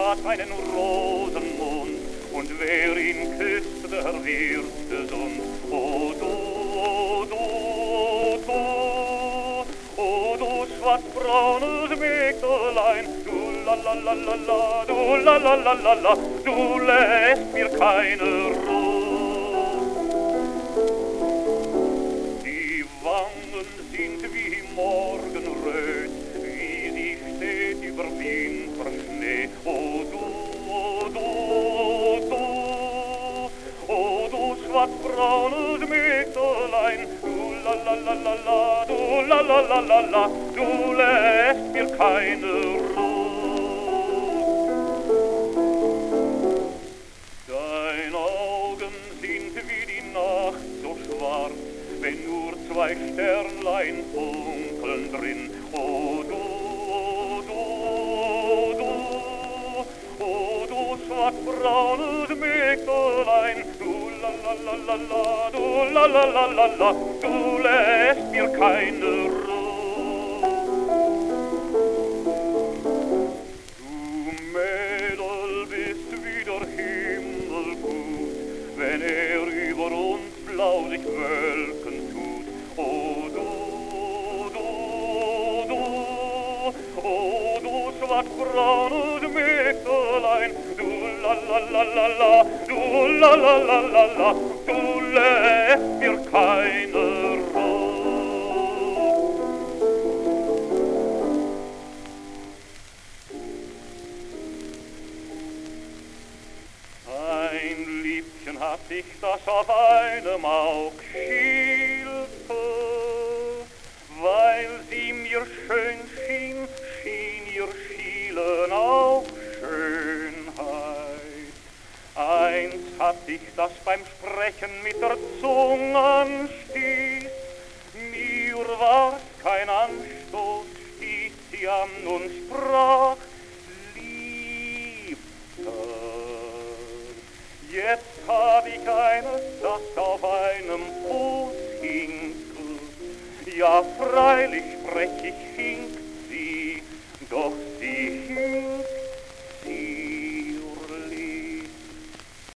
hat einen Rosenmund, und wer ihn küsst, der wird gesund. O du, o du, o du, o du schwarzbraunes Mägdelein, du la, du la, du lässt mir keine Ruhe. Die Wangen sind wie Morgenröt, wie sie steht über Winterschnee. O du, o du, o du, o du schwarzbraunes Mägdelein, du la, du lässt mir keine Ruhe. Deine Augen sind wie die Nacht so schwarz, wenn nur zwei Sternlein funkeln drin. O du, o du, o du, o du schwarzbraunes Mägdelein, du la, du lässt mir keine Ruhe. Du Mädel bist wie der Himmel gut, wenn über uns blau sich Wölken tut. O du, o du, o du schwarzbraunes Mägdelein, du la, du lässt mir keine Ruhe. Ein Liebchen hat sich, das auf einem Aug schielte, weil sie mir schön schien, schien ihr Schielen auch Schönheit. Eins hat sich, das beim Sprechen mit der Zunge anstieß, mir war's kein Anstoß, stieß sie an und sprach, Liebster. Jetzt hab ich eines, das auf einem Fuß hinkelt. Ja, freilich sprech ich, hinkt sie, doch